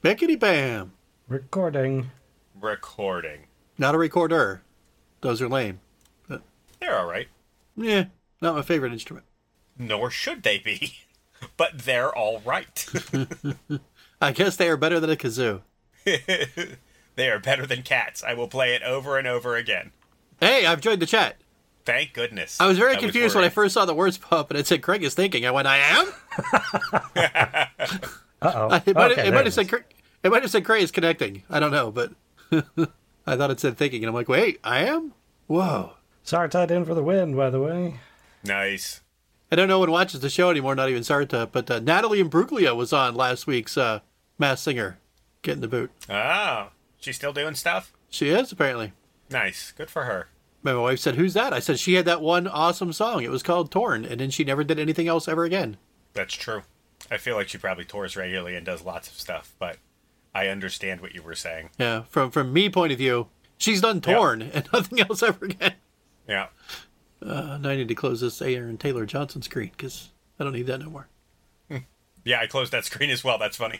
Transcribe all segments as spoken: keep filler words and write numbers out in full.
Bickety bam. Recording. Recording. Not a recorder. Those are lame. But, They're all right. yeah, not my favorite instrument. Nor should they be. But they're all right. I guess they are better than a kazoo. They are better than cats. I will play it over and over again. Hey, I've joined the chat. Thank goodness. I was very confused when I worried. first saw the words pop up and it said Craig is thinking. I went, I am? Uh-oh. It might, Okay, it there might it have said is. Craig, it might have said Craig is connecting. I don't know, but I thought it said thinking, and I'm like, wait, I am? Whoa. Sartat in for the win, by the way. Nice. I don't know one watches the show anymore, not even Sarta, but uh, Natalie Imbruglia was on last week's uh, Masked Singer, getting the boot. Oh, she's still doing stuff? She is, apparently. Nice. Good for her. My wife said, who's that? I said, she had that one awesome song. It was called Torn, and then she never did anything else ever again. That's true. I feel like she probably tours regularly and does lots of stuff, but I understand what you were saying. Yeah, from from me point of view, she's done Torn and nothing else ever again. Yeah. Uh, now I need to close this Aaron Taylor Johnson screen, because I don't need that no more. Yeah, I closed that screen as well. That's funny.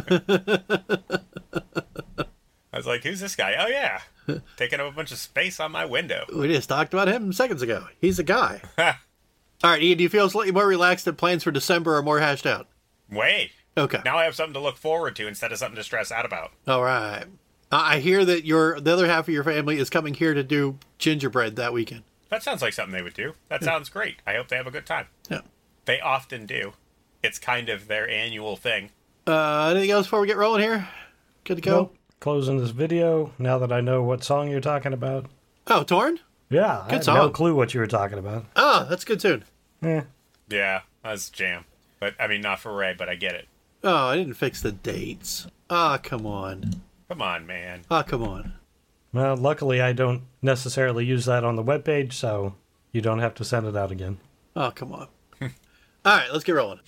I was like, who's this guy? Oh, yeah. Taking up a bunch of space on my window. We just talked about him seconds ago. He's a guy. All right, Ian, do you feel slightly more relaxed that plans for December are more hashed out? Way. Okay. Now I have something to look forward to instead of something to stress out about. All right. Uh, I hear that your the other half of your family is coming here to do gingerbread that weekend. That sounds like something they would do. That sounds great. I hope they have a good time. Yeah. They often do. It's kind of their annual thing. Uh, anything else before we get rolling here? Good to go? Nope. Closing this video now that I know what song you're talking about. Oh, Torn? Yeah, I Good had song. no clue what you were talking about. Oh, that's a good tune. Eh. Yeah, that's jam. But, I mean, not for Ray, but I get it. Oh, I didn't fix the dates. Ah, come on. Come on, man. Ah, come on. Well, luckily I don't necessarily use that on the webpage, so you don't have to send it out again. Oh, come on. All right, let's get rolling.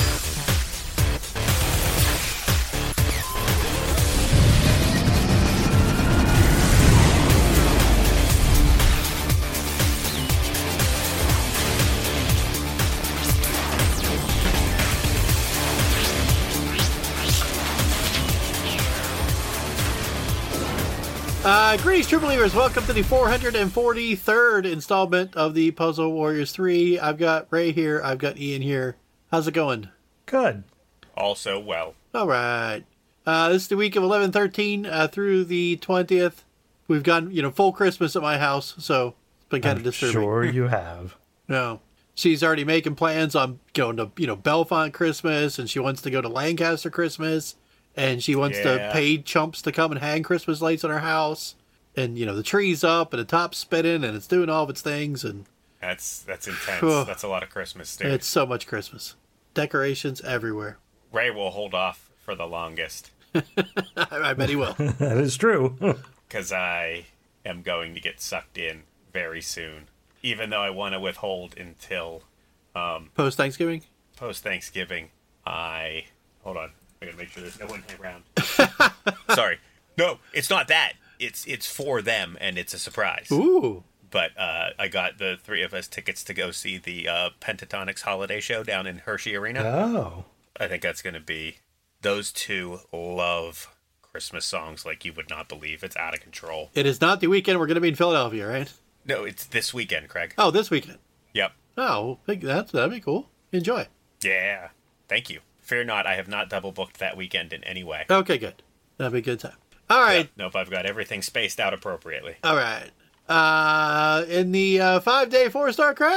Uh, greetings, true believers. Welcome to the four hundred forty-third installment of the Puzzle Warriors three. I've got Ray here. I've got Ian here. How's it going? Good. Also, well. All right. Uh, this is the week of eleven thirteen uh, through the twentieth. We've gone, you know, full Christmas at my house, so it's been kind of I'm disturbing. sure you have. No. She's already making plans on going to, you know, Belfont Christmas, and she wants to go to Lancaster Christmas, and she wants to Yeah. pay chumps to come and hang Christmas lights on her house. And, you know, the tree's up, and the top's spinning, and it's doing all of its things, and That's that's intense. Ugh. That's a lot of Christmas, dude. it's so much Christmas. Decorations everywhere. Ray will hold off for the longest. I, I bet he will. That is true. Because I am going to get sucked in very soon. Even though I want to withhold until Post Thanksgiving? post-Thanksgiving, I... Hold on. I gotta make sure there's no one around. Sorry. No, it's not that. It's it's for them, and it's a surprise. Ooh. But uh, I got the three of us tickets to go see the uh, Pentatonics holiday show down in Hershey Arena. Oh. I think that's going to be... Those two love Christmas songs like you would not believe. It's out of control. It is not the weekend we're going to be in Philadelphia, right? No, it's this weekend, Craig. Oh, this weekend. Yep. Oh, big- that's, that'd be cool. Enjoy. Yeah. Thank you. Fear not, I have not double booked that weekend in any way. Okay, good. That'd be a good time. All right. Yep. Nope, I've got everything spaced out appropriately. All right. Uh, in the uh, five-day four-star crash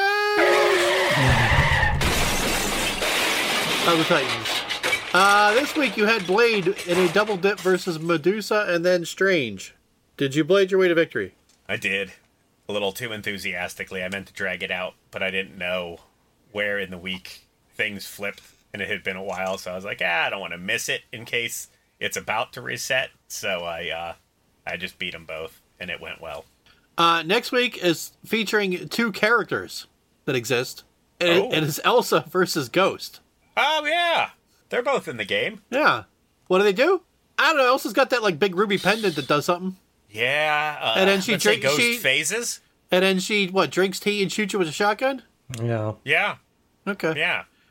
of the Titans. Uh, this week you had Blade in a double dip versus Medusa and then Strange. Did you blade your way to victory? I did. A little too enthusiastically. I meant to drag it out, but I didn't know where in the week things flipped, and it had been a while, so I was like, ah, I don't want to miss it in case it's about to reset. So I, uh, I just beat them both, and it went well. Uh, next week is featuring two characters that exist. And Oh. it, it is Elsa versus Ghost. Oh, yeah. They're both in the game. Yeah. What do they do? I don't know. Elsa's got that like big ruby pendant that does something. Yeah. Uh, And then she let's say drink- ghost she- phases. And then she, what, drinks tea and shoots you with a shotgun? Yeah. Yeah. Okay. Yeah.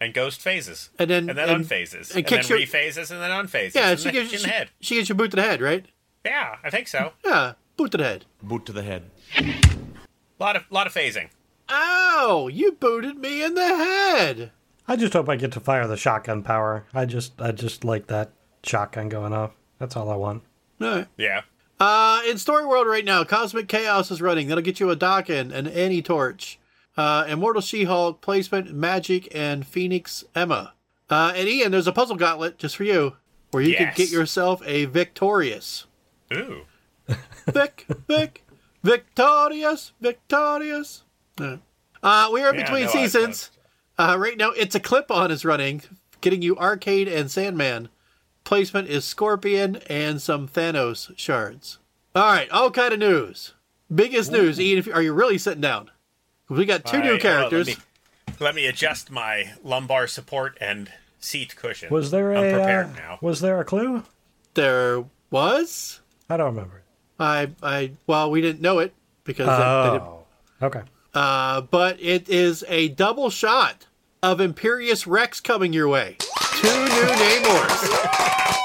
And ghost phases. And then, and then and, unphases. And, And, kicks then your, rephases and then unphases. Yeah, and she then gives, hits you she, in the head. she gets your boot to the head, right? Yeah, I think so. Yeah, boot to the head. Boot to the head. A lot of, lot of phasing. Ow! You booted me in the head! I just hope I get to fire the shotgun power. I just I just like that shotgun going off. That's all I want. All right. Yeah. Uh, in Story World right now, Cosmic Chaos is running. That'll get you a Dakin, an Annie Torch, uh, Immortal She-Hulk, Placement, Magic, and Phoenix Emma. Uh, and Ian, there's a puzzle gauntlet just for you, where you Yes. can get yourself a Victorious. Ooh. Vic, Vic, Victorious, Victorious. Uh, uh, we are Yeah, between no, I- seasons. Uh, right now, It's a Clip-On is running, getting you Arcade and Sandman. Placement is Scorpion and some Thanos shards. All right, all kind of news. Biggest news, Ian. If you, are you really sitting down? We got two All new right, hold on, characters. let, me, let me adjust my lumbar support and seat cushion. Was there a I'm prepared uh, now. was there a clue? There was. I don't remember. I I well, we didn't know it because they- they didn't- Oh, okay. uh, but it is a double shot of Imperious Rex coming your way. Two new Namors.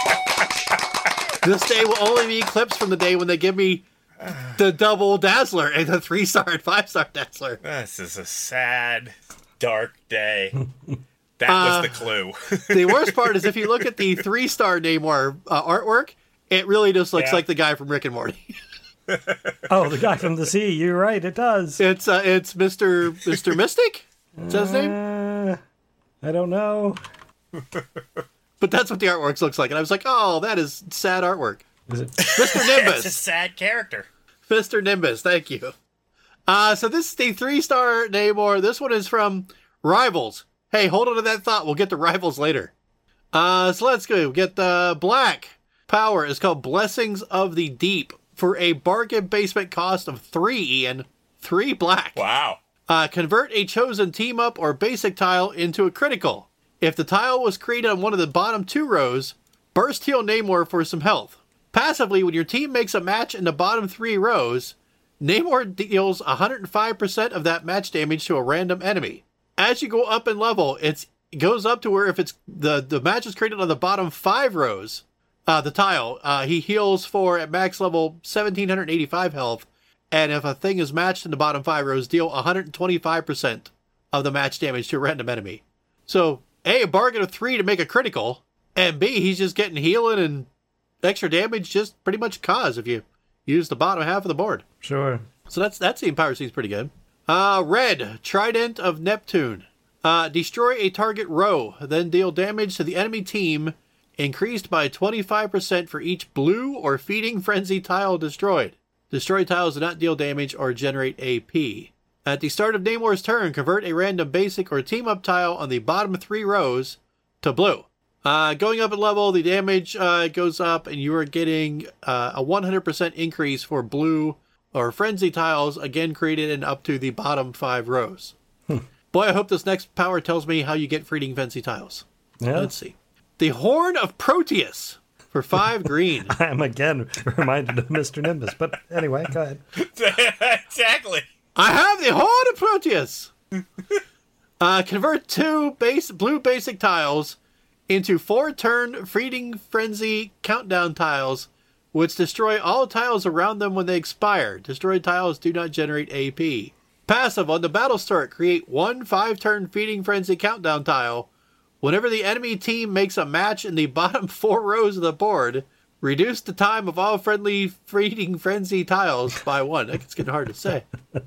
This day will only be clips from the day when they give me the double Dazzler and the three star and five star Dazzler. This is a sad, dark day. That Uh, was the clue. The worst part is if you look at the three star Namor uh, artwork, it really just looks Yeah. like the guy from Rick and Morty. Oh, the guy from the sea. You're right. It does. It's uh, it's Mister Mister Mystic. Is that his name? Uh, I don't know. But that's what the artwork looks like, and I was like, oh, that is sad artwork. Is it? Mister It's a Nimbus. sad character. Mister Nimbus, thank you. Uh, so this is the three-star Namor. This one is from Rivals. Hey, hold on to that thought. We'll get to Rivals later. Uh, so let's go. Get the black power is called Blessings of the Deep for a bargain basement cost of three, Ian. Three black. Wow. Uh, convert a chosen team-up or basic tile into a critical. If the tile was created on one of the bottom two rows, burst heal Namor for some health. Passively, when your team makes a match in the bottom three rows, Namor deals one hundred five percent of that match damage to a random enemy. As you go up in level, it's, it goes up to where if it's the, the match is created on the bottom five rows, uh, the tile, uh, he heals for, at max level, one thousand seven hundred eighty-five health, and if a thing is matched in the bottom five rows, deal one hundred twenty-five percent of the match damage to a random enemy. So, A, a bargain of three to make a critical, and B, he's just getting healing and extra damage just pretty much cause if you use the bottom half of the board. Sure. So that's that team power seems pretty good. Uh, red, Trident of Neptune. Uh, destroy a target row, then deal damage to the enemy team, increased by twenty-five percent for each blue or feeding frenzy tile destroyed. Destroyed tiles do not deal damage or generate A P. At the start of Namor's turn, convert a random basic or team-up tile on the bottom three rows to blue. Uh, going up in level, the damage uh, goes up, and you are getting uh, a one hundred percent increase for blue or frenzy tiles, again created in up to the bottom five rows. Hmm. Boy, I hope this next power tells me how you get feeding frenzy tiles. Yeah. Let's see. The Horn of Proteus for five green. I am again reminded of Mister Nimbus. But anyway, go ahead. Exactly. I have the Horn of Proteus. uh, convert two base blue basic tiles into four turn feeding frenzy countdown tiles, which destroy all tiles around them when they expire. Destroyed tiles do not generate A P. Passive, on the battle start, create one five turn feeding frenzy countdown tile. Whenever the enemy team makes a match in the bottom four rows of the board, reduce the time of all friendly feeding frenzy tiles by one. It's getting hard to say.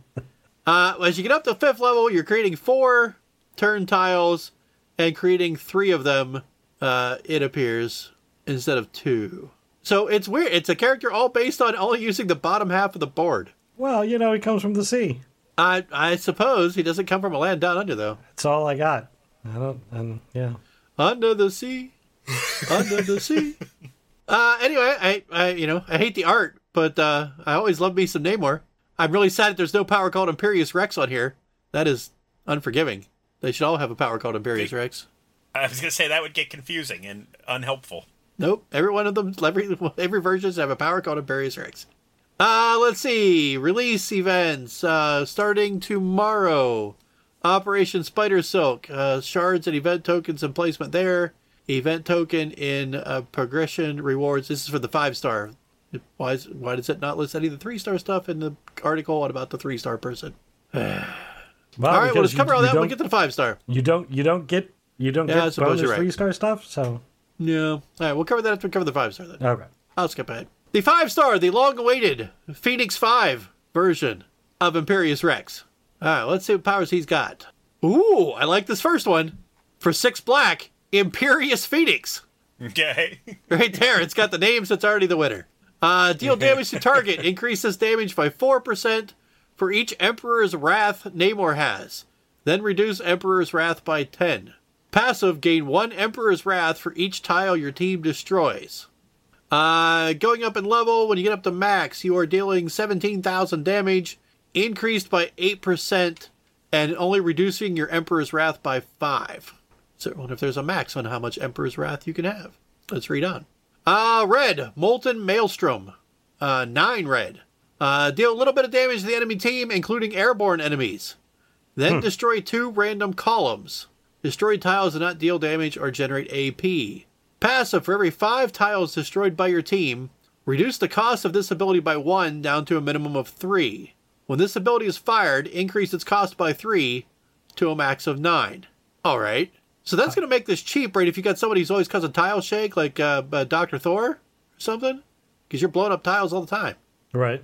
Uh, as you get up to fifth level, you're creating four turn tiles and creating three of them, uh, it appears, instead of two. So it's weird. It's a character all based on only using the bottom half of the board. Well, you know, he comes from the sea. I I suppose he doesn't come from a land down under, though. That's all I got. I don't, and yeah. Under the sea, under the sea. Uh, anyway, I, I you know I hate the art, but uh, I always love me some Namor. I'm really sad that there's no power called Imperious Rex on here. That is unforgiving. They should all have a power called Imperious Rex. I was gonna say that would get confusing and unhelpful. Nope, every one of them, every every version have a power called Imperious Rex. Uh, let's see. Release events uh, starting tomorrow. Operation Spider Silk. Uh, shards and event tokens and placement there. Event token in uh, progression rewards. This is for the five star. Why, is, why does it not list any of the three star stuff in the article? What about the three star person? Well, all right, well, let's you- cover all you that when we don't- get to the five star. You don't. You don't get. You don't Yeah, I get suppose bonus you're right. three star stuff. So Yeah. All right, we'll cover that after we cover the five star then. okay. I'll skip ahead. The five star, the long awaited Phoenix five version of Imperious Rex. All right, let's see what powers he's got. Ooh, I like this first one. For six black, Imperious Phoenix. Okay. Right there, it's got the name, so it's already the winner. Uh, deal damage to target. Increases damage by four percent for each Emperor's Wrath Namor has. Then reduce Emperor's Wrath by ten. Passive, gain one Emperor's Wrath for each tile your team destroys. Uh, going up in level, when you get up to max, you are dealing seventeen thousand damage, increased by eight percent, and only reducing your Emperor's Wrath by five. So I wonder if there's a max on how much Emperor's Wrath you can have. Let's read on. Uh, red, Molten Maelstrom. Uh, nine red. Uh, deal a little bit of damage to the enemy team, including airborne enemies. Then Hmm. destroy two random columns. Destroyed tiles do not deal damage or generate A P. Passive, for every five tiles destroyed by your team, reduce the cost of this ability by one down to a minimum of three. When this ability is fired, increase its cost by three to a max of nine. Alright. So that's going to make this cheap, right? If you got somebody who's always causing tile shake, like uh, uh, Doctor Thor or something? Because you're blowing up tiles all the time. Right.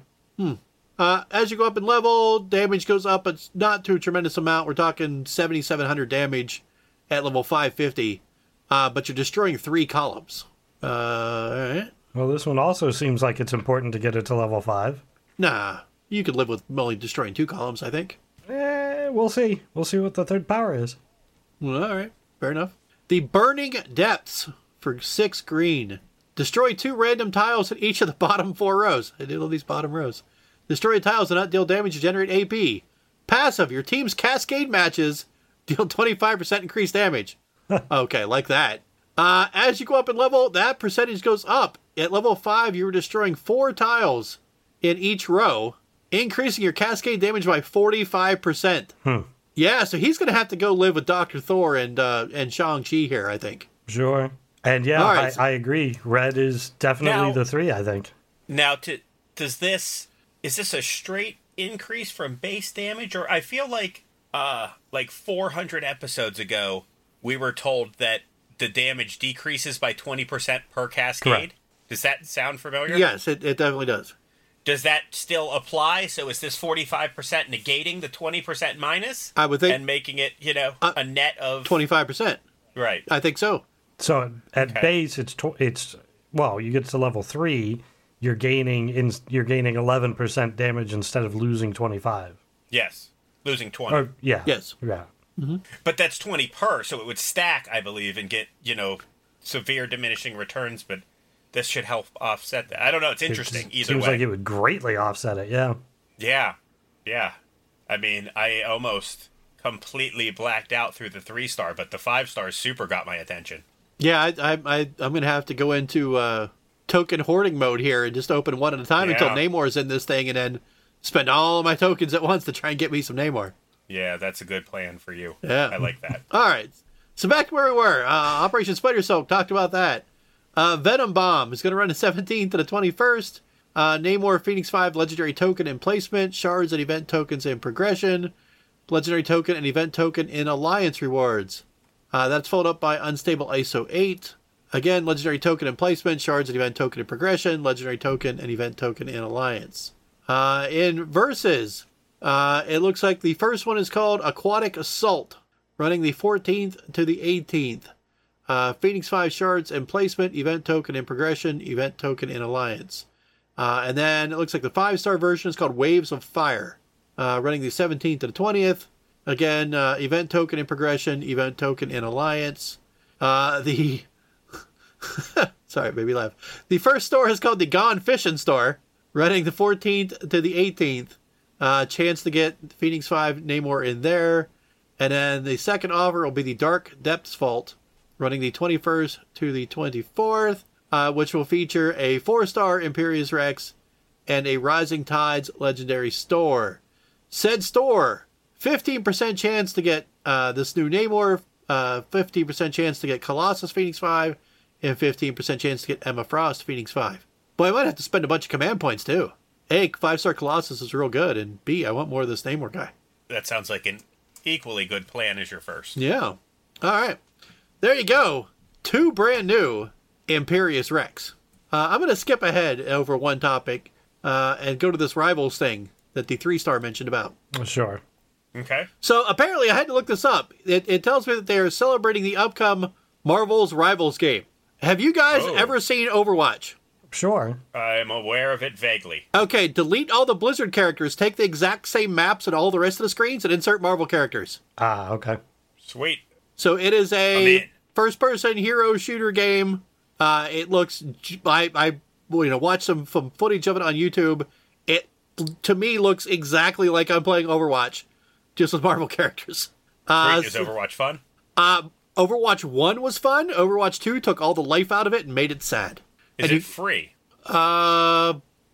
Uh, as you go up in level, damage goes up. It's not to a tremendous amount. We're talking seventy-seven hundred damage at level five fifty. Uh, but you're destroying three columns. Uh, all right. Well, this one also seems like it's important to get it to level five. Nah, you could live with only destroying two columns, I think. Eh, we'll see. We'll see what the third power is. Well, all right, fair enough. The Burning Depths for six green. Destroy two random tiles in each of the bottom four rows. I did all these bottom rows. Destroy tiles do not deal damage to generate A P. Passive, your team's Cascade matches deal twenty-five percent increased damage. Okay, like that. Uh, as you go up in level, that percentage goes up. At level five, you were destroying four tiles in each row, increasing your Cascade damage by forty-five percent. Hmm. Yeah, so he's going to have to go live with Doctor Thor and uh, and Shang-Chi here, I think. Sure. And yeah, All right. I, I agree. Red is definitely Now- the three, I think. Now, to, does this is this a straight increase from base damage, or I feel like uh like four hundred episodes ago we were told that the damage decreases by twenty percent per cascade. Correct. Does that sound familiar? Yes, it, it definitely does. Does that still apply? So is this forty-five percent negating the twenty percent minus I would think and making it, you know, Uh, a net of twenty-five percent. Right. I think so. So at Okay. base, it's tw- it's well, you get to level three, you're gaining in you're gaining eleven percent damage instead of losing twenty-five. Yes. Losing twenty. Or yeah, Yes. yeah. But that's twenty per, so it would stack, I believe, and get, you know, severe diminishing returns, but this should help offset that. I don't know, it's interesting It either seems way. like it would greatly offset it. Yeah. Yeah. Yeah. I mean, I almost completely blacked out through the three star, but the five star super got my attention. Yeah, I, I, I, I'm going to have to go into uh, token hoarding mode here and just open one at a time until Yeah. Namor's in this thing and then spend all of my tokens at once to try and get me some Namor. Yeah, that's a good plan for you. Yeah. I like that. All right. So back to where we were. Uh, Operation Spider Silk, talked about that. Uh, Venom Bomb is going to run the seventeenth to the twenty-first. Uh, Namor Phoenix five Legendary Token in placement. Shards and Event Tokens in progression. Legendary Token and Event Token in Alliance rewards. Uh, that's followed up by Unstable I S O eight. Again, Legendary Token in placement. Shards and Event Token in progression. Legendary Token and Event Token in Alliance. Uh, in Versus, uh, it looks like the first one is called Aquatic Assault, running the fourteenth to the eighteenth. Uh, Phoenix five Shards in placement, Event Token in progression, Event Token in Alliance. Uh, and then it looks like the five-star version is called Waves of Fire, uh, running the seventeenth to the twentieth. Again, uh, Event Token in progression, Event Token in Alliance. Uh, the... Sorry, it made me laugh. The first store is called the Gone Fishing Store, running the fourteenth to the eighteenth. Uh, chance to get Phoenix five Namor in there. And then the second offer will be the Dark Depths Vault, running the twenty-first to the twenty-fourth, uh, which will feature a four-star Imperious Rex and a Rising Tides Legendary Store. Said store fifteen percent chance to get uh, this new Namor, uh, fifteen percent chance to get Colossus Phoenix five, and fifteen percent chance to get Emma Frost Phoenix five. Boy, I might have to spend a bunch of command points too. A, five-star Colossus is real good, and B, I want more of this Namor guy. That sounds like an equally good plan as your first. Yeah. All right. There you go. Two brand new Imperious Rex. Uh, I'm going to skip ahead over one topic uh, and go to this Rivals thing that the three-star mentioned about. Sure. Okay. So apparently, I had to look this up. It, it tells me that they are celebrating the upcoming Marvel's Rivals game. Have you guys Oh. ever seen Overwatch? Sure. I'm aware of it vaguely. Okay, delete all the Blizzard characters, take the exact same maps and all the rest of the screens, and insert Marvel characters. Ah, okay. Sweet. So it is I'm a in. first-person hero shooter game. Uh, it looks, I, I, you know, watched some, some footage of it on YouTube. It, to me, looks exactly like I'm playing Overwatch, just with Marvel characters. Uh, Sweet. Is Overwatch fun? uh, Overwatch one was fun. Overwatch two took all the life out of it and made it sad. Is And it you- free? Uh,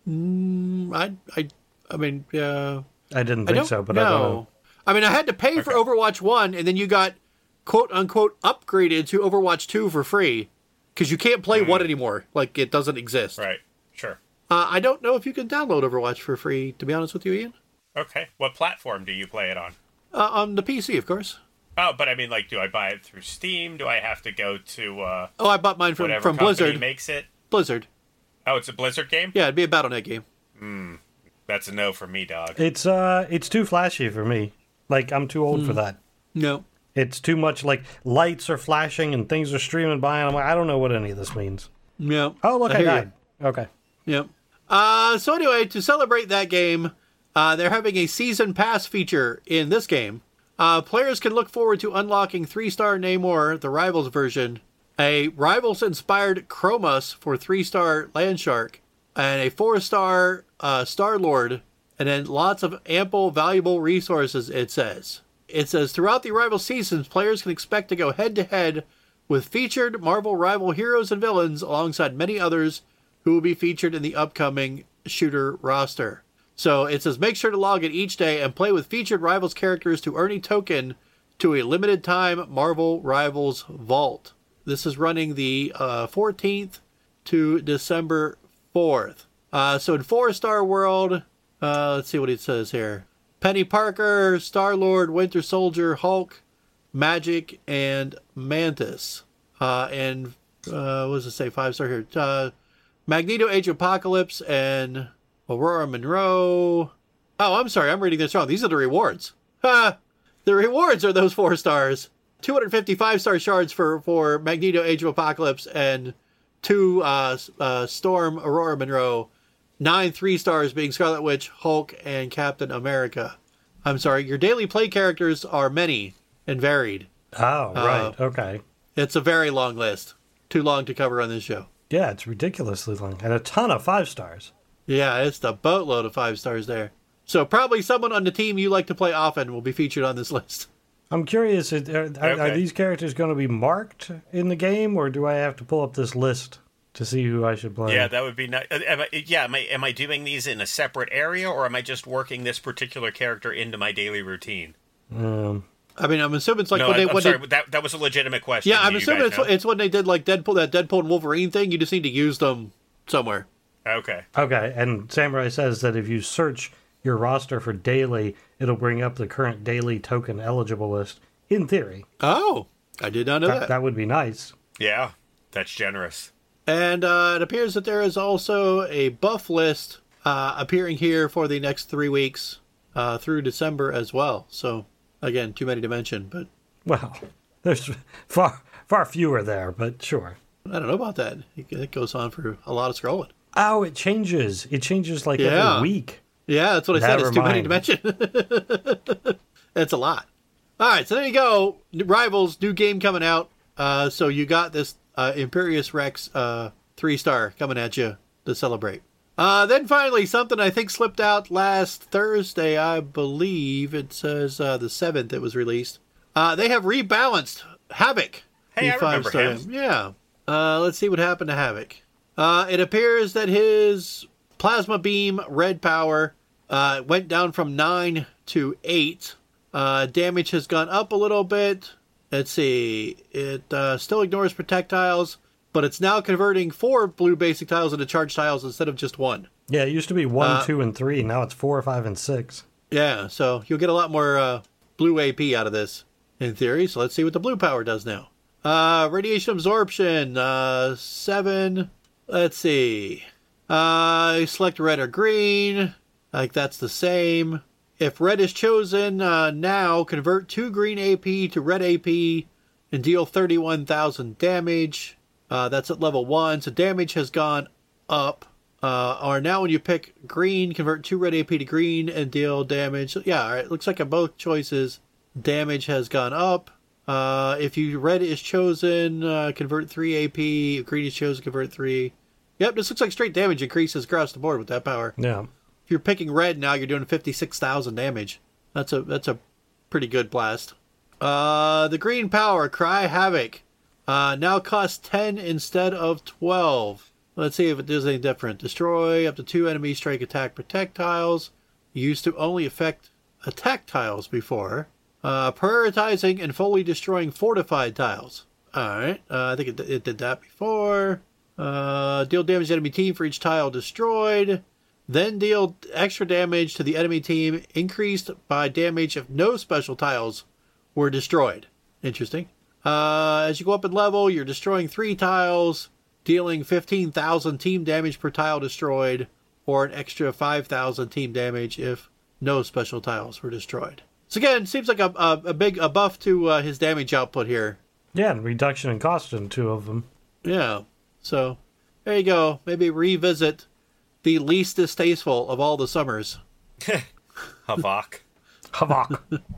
mm, I, I, I mean, uh, I didn't I think don't so, but know. I don't know. I mean, I had to pay for Okay. Overwatch one, and then you got quote unquote upgraded to Overwatch two for free because you can't play one anymore. Like it doesn't exist. Right. Sure. Uh, I don't know if you can download Overwatch for free. To be honest with you, Ian, Okay. What platform do you play it on? uh, on the P C, of course. Oh, but I mean, like, do I buy it through Steam? Do I have to go to uh, Oh, I bought mine from whatever from company Blizzard. makes it? Blizzard. Oh, it's a Blizzard game? Yeah, it'd be a Battle Net game. That's a no for me, dog. It's uh, it's too flashy for me. Like I'm too old Hmm. for that. No. It's too much. Like lights are flashing and things are streaming by, and I'm like, I don't know what any of this means. No. Oh, look, I, hear you. died. Okay. Yep. Uh, so anyway, to celebrate that game, uh, they're having a season pass feature in this game. Uh, players can look forward to unlocking three-star Namor, the Rivals version, a Rivals-inspired Chromus for three-star Landshark, and a four-star uh, Star-Lord, and then lots of ample, valuable resources, it says. It says, throughout the Rivals seasons, players can expect to go head-to-head with featured Marvel rival heroes and villains alongside many others who will be featured in the upcoming shooter roster. So it says, make sure to log in each day and play with featured Rivals characters to earn a token to a limited time Marvel Rivals Vault. This is running the uh, fourteenth to December fourth. Uh, so in four-star world, uh, let's see what it says here. Penny Parker, Star-Lord, Winter Soldier, Hulk, Magic, and Mantis. Uh, and, uh, what does it say? Five-star here. Uh, Magneto, Age of Apocalypse, and Aurora Monroe. Oh, I'm sorry. I'm reading this wrong. These are the rewards. Ha! The rewards are those four stars. two hundred fifty-five star shards for, for Magneto, Age of Apocalypse, and two uh, uh, Storm, Aurora Monroe. Nine three stars being Scarlet Witch, Hulk, and Captain America. I'm sorry. Your daily play characters are many and varied. Oh, right. okay. It's a very long list. Too long to cover on this show. Yeah, it's ridiculously long and a ton of five stars. Yeah, it's the boatload of five stars there. So probably someone on the team you like to play often will be featured on this list. I'm curious, are, are, are Okay. these characters going to be marked in the game, or do I have to pull up this list to see who I should play? Yeah, that would be nice. Am I, yeah, am I, am I doing these in a separate area, or am I just working this particular character into my daily routine? Um, I mean, I'm assuming it's like no, when I, they... I'm when sorry, they that, that was a legitimate question. yeah, I'm Do you assuming guys it's, know? it's when they did like Deadpool, that Deadpool and Wolverine thing. You just need to use them somewhere. Okay. okay, and Samurai says that if you search your roster for daily, it'll bring up the current daily token eligible list. In theory, Oh, I did not know that, that. that would be nice. Yeah, that's generous. And uh, it appears that there is also a buff list uh, appearing here for the next three weeks uh, through December as well. So, again, too many to mention, but Well, there's far far fewer there, but sure. I don't know about that. It, it goes on for a lot of scrolling. Oh, it changes. It changes like Yeah. every week. Yeah, that's what I said. Never It's too many to mind. mention. That's a lot. All right, so there you go. Rivals, new game coming out. Uh, so you got this uh, Imperious Rex uh, three-star coming at you to celebrate. Uh, then finally, something I think slipped out last Thursday, I believe. It says uh, the seventh it was released. Uh, they have rebalanced Havoc. Hey, the I remember five-star. him. Yeah. Uh, let's see what happened to Havoc. Uh, it appears that his plasma beam red power uh, went down from nine to eight. Uh, damage has gone up a little bit. Let's see. It uh, still ignores protect tiles, but it's now converting four blue basic tiles into charge tiles instead of just one. Yeah, it used to be one, Uh, two, and three. Now it's four, five, and six. Yeah, so you'll get a lot more uh, blue A P out of this, in theory. So let's see what the blue power does now. Uh, radiation absorption, uh, seven. Let's see. Uh, select red or green. Like that's the same. If red is chosen, uh, now convert two green A P to red A P and deal thirty-one thousand damage. Uh, that's at level one, so damage has gone up. Uh, or now when you pick green, convert two red A P to green and deal damage. Yeah, all right, looks like on both choices, damage has gone up. Uh, if you red is chosen, uh, convert three A P. If green is chosen, convert three. Yep, this looks like straight damage increases across the board with that power. Yeah. If you're picking red now, you're doing fifty-six thousand damage. That's a that's a pretty good blast. Uh, the green power, Cry Havoc, uh, now costs ten instead of twelve. Let's see if it does any different. Destroy up to two enemy strike attack protect tiles. Used to only affect attack tiles before. Uh, prioritizing and fully destroying fortified tiles. Alright, uh, I think it, it did that before. Uh, deal damage to enemy team for each tile destroyed. Then deal extra damage to the enemy team, increased by damage if no special tiles were destroyed. Interesting. Uh, as you go up in level, you're destroying three tiles, dealing fifteen thousand team damage per tile destroyed, or an extra five thousand team damage if no special tiles were destroyed. So again, seems like a, a, a big a buff to uh, his damage output here. Yeah, and reduction in cost in two of them. Yeah. So, there you go. Maybe revisit the least distasteful of all the summers. Havok. Havok.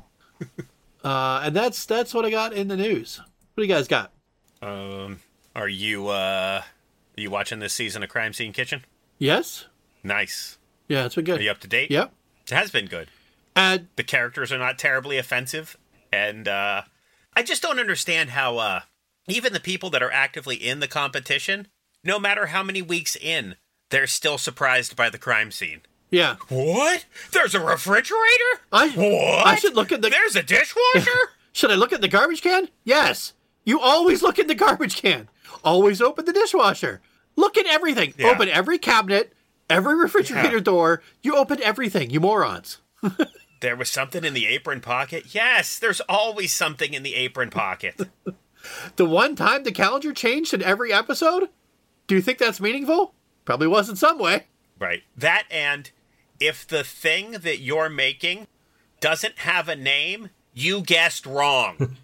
Uh, and that's that's what I got in the news. What do you guys got? Um, are you uh, are you watching this season of Crime Scene Kitchen? Yes? Nice. Yeah, it's been good. Are you up to date? Yep. It has been good. And The characters are not terribly offensive, and uh, I just don't understand how uh, even the people that are actively in the competition, no matter how many weeks in, they're still surprised by the crime scene. yeah. What? There's a refrigerator? I, What? I should look at the... There's a dishwasher? Should I look at the garbage can? Yes. You always look at the garbage can. Always open the dishwasher. Look at everything. Yeah. Open every cabinet, every refrigerator Yeah. door. You open everything, you morons. There was something in the apron pocket? Yes, there's always something in the apron pocket. The one time the calendar changed in every episode? Do you think that's meaningful? Probably was in some way. Right. That, and if the thing that you're making doesn't have a name, you guessed wrong.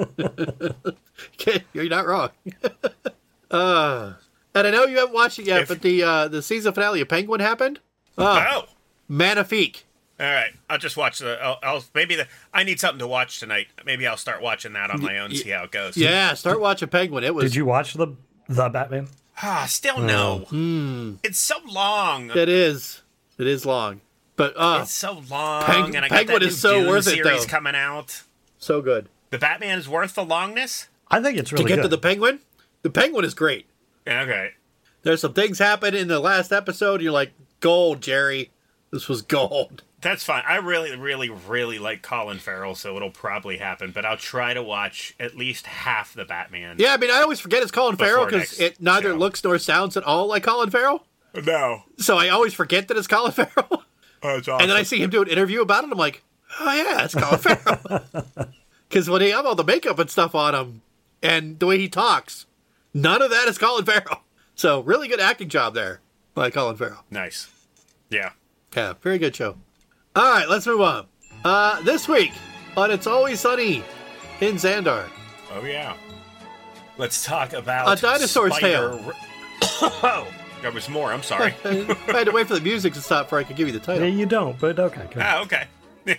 Okay, you're not wrong. uh, and I know you haven't watched it yet, If- but the uh, the season finale of Penguin happened. Oh, Oh. Magnifique. All right, I'll just watch the. I'll, I'll maybe the. I need something to watch tonight. Maybe I'll start watching that on my own. See how it goes. Yeah, start watching Penguin. It was. Did you watch the the Batman? Ah, still no. It's so long. It is. It is long, but uh, It's so long, Peng- and I got Penguin that is new so Dune worth it, series though. coming out. so good. The Batman is worth the longness. I think it's really to get good. to the Penguin, the Penguin is great. Okay. There's some things happen in the last episode. You're like, gold, Jerry. This was gold. That's fine. I really, really, really like Colin Farrell, so it'll probably happen. But I'll try to watch at least half the Batman. Yeah, I mean, I always forget it's Colin Farrell Before because next it neither show. looks nor sounds at all like Colin Farrell. No. So I always forget that it's Colin Farrell. Oh, it's awesome. And then I see him do an interview about it. I'm like, oh yeah, it's Colin Farrell. Because when he have all the makeup and stuff on him, and the way he talks, none of that is Colin Farrell. So really good acting job there by Colin Farrell. Nice. Yeah. Yeah, very good show. All right, let's move on. Uh, this week on It's Always Sunny in Xandar. Oh yeah. Let's talk about A Dinosaur's Spider- Tale. Oh, there was more. I'm sorry. I had to wait for the music to stop before I could give you the Yeah, title. you don't, but okay. Good. Ah, okay.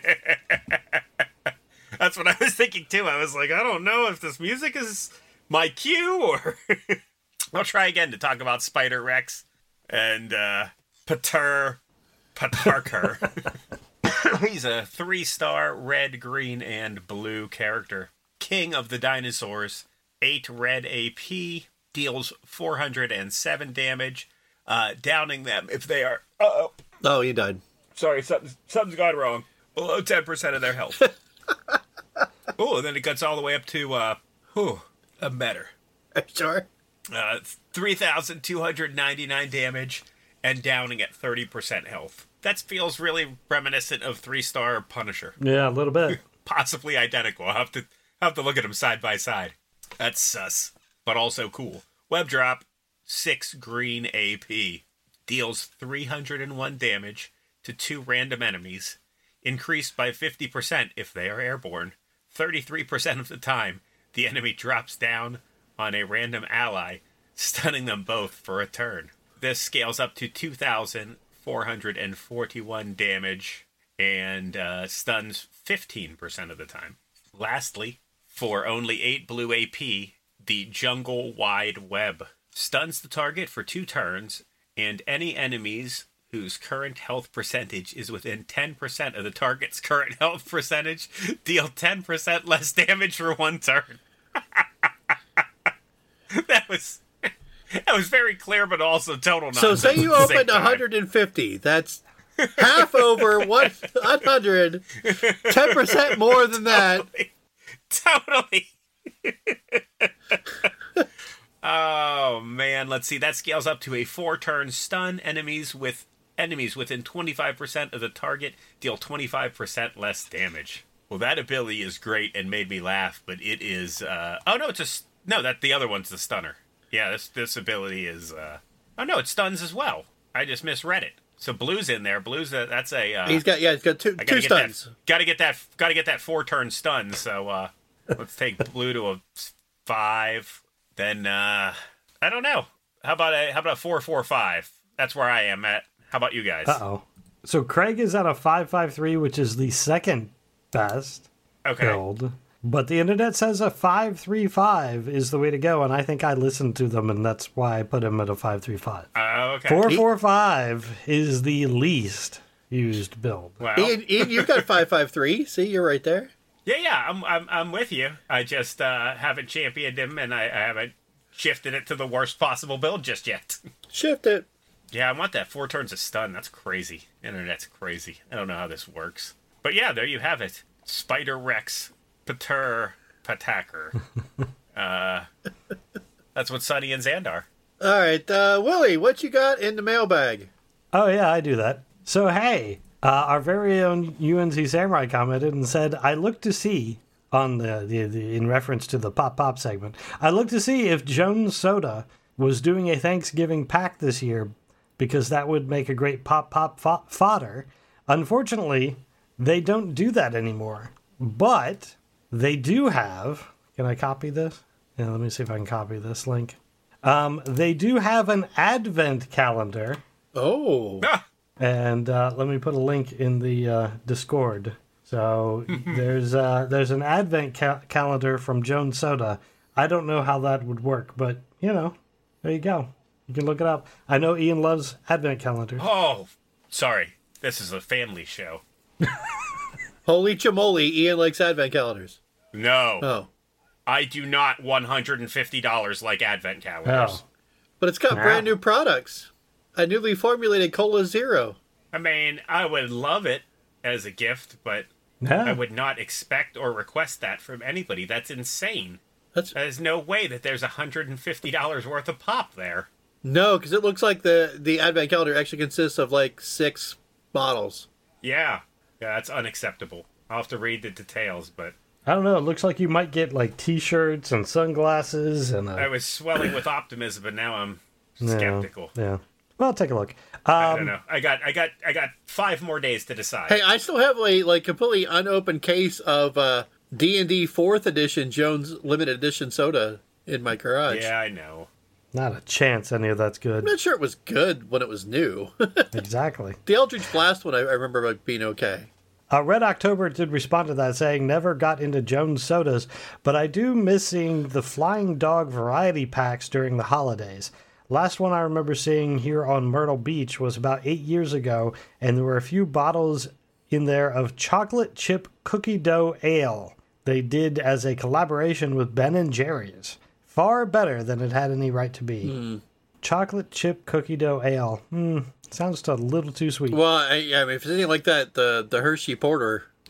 That's what I was thinking too. I was like, I don't know if this music is my cue or. I'll try again to talk about Spider Rex and uh, Pater Patarker. He's a three-star red, green, and blue character. King of the dinosaurs. Eight red A P. Deals four hundred seven damage. Uh, downing them if they are. Uh oh. Oh, he died. Sorry, something's, something's gone wrong. Below ten percent of their health. Oh, and then it gets all the way up to, uh, whew, a better. Sure. Uh, three thousand two hundred ninety-nine damage and downing at thirty percent health. That feels really reminiscent of three-star Punisher. Yeah, a little bit. Possibly identical. I'll have to, I'll have to look at them side by side. That's sus, but also cool. Web drop, six green A P. Deals three hundred one damage to two random enemies. Increased by fifty percent if they are airborne. thirty-three percent of the time, the enemy drops down on a random ally, stunning them both for a turn. This scales up to two thousand four hundred forty-one damage and uh, stuns fifteen percent of the time. Lastly, for only eight blue A P, the Jungle Wide Web stuns the target for two turns, and any enemies whose current health percentage is within ten percent of the target's current health percentage deal ten percent less damage for one turn. That was that was very clear, but also total nonsense. So say you at the same opened time. one hundred fifty. That's half over one hundred. ten percent more than that. Totally. Oh man, let's see. That scales up to a four-turn stun. Enemies with enemies within twenty-five percent of the target deal twenty-five percent less damage. Well, that ability is great and made me laugh, but it is. Uh... Oh no, it's a s- no. That the other one's the stunner. Yeah, this this ability is. Uh... Oh no, it stuns as well. I just misread it. So Blue's in there. Blue's a, that's a. Uh... He's got yeah, he's got two I two gotta get stuns. That, gotta get that. Gotta get that four-turn stun. So uh, let's take Blue to a five. Then uh, I don't know. How about a how about a four four five? That's where I am at. How about you guys? Uh oh. So Craig is at a five five three, which is the second best Okay. build. But the internet says a five three five is the way to go, and I think I listened to them, and that's why I put him at a five three five. Uh, okay. four four five is the least used build. Well, Ian, Ian, you've got five five three. See, you're right there. yeah, yeah. I'm I'm I'm with you. I just uh, haven't championed him, and I, I haven't shifted it to the worst possible build just yet. Shift it. Yeah, I want that four turns of stun. That's crazy. Internet's crazy. I don't know how this works. But yeah, there you have it. Spider Rex Pater Pataker. uh, that's what Sunny and Zand are. All right, uh, Willie, what you got in the mailbag? Oh, yeah, I do that. So, hey, uh, our very own U N C Samurai commented and said, I look to see, on the, the, the in reference to the Pop Pop segment, I look to see if Jones Soda was doing a Thanksgiving pack this year, because that would make a great Pop Pop fo- fodder. Unfortunately, they don't do that anymore. But they do have... Can I copy this? Yeah, let me see if I can copy this link. Um, they do have an advent calendar. Oh, Ah, And uh, let me put a link in the uh, Discord. So there's uh, there's an advent ca- calendar from Jones Soda. I don't know how that would work, but, you know, there you go. You can look it up. I know Ian loves advent calendars. oh, sorry. This is a family show. holy chamoli! Ian likes advent calendars. No, Oh, I do not one hundred fifty dollars like advent calendars. Oh. but it's got Wow. brand new products. A newly formulated Cola Zero. I mean, I would love it as a gift, but Yeah. I would not expect or request that from anybody. That's insane. That's There's no way that there's one hundred fifty dollars worth of pop there. no, because it looks like the the advent calendar actually consists of like six bottles. Yeah. Yeah, that's unacceptable. I'll have to read the details, but I don't know. It looks like you might get, like, T-shirts and sunglasses and... I A, was swelling with optimism, but now I'm yeah, skeptical. Yeah. Well, take a look. I don't Um, know. I got I got I got five more days to decide. Hey, I still have a like completely unopened case of uh, D and D Fourth Edition Jones Limited Edition soda in my garage. Yeah, I know. not a chance any of that's I'm good. not sure it was good when it was new. Exactly. The Eldritch Blast one, I, I remember like being okay. Uh, Red October did respond to that, saying, never got into Jones sodas, but I do miss seeing the Flying Dog variety packs during the holidays. Last one I remember seeing here on Myrtle Beach was about eight years ago, and there were a few bottles in there of chocolate chip cookie dough ale they did as a collaboration with Ben and Jerry's. Far better than it had any right to be. Mm. Chocolate chip cookie dough ale. Hmm, sounds a little too sweet. Well, I, I mean, if it's anything like that, the the Hershey Porter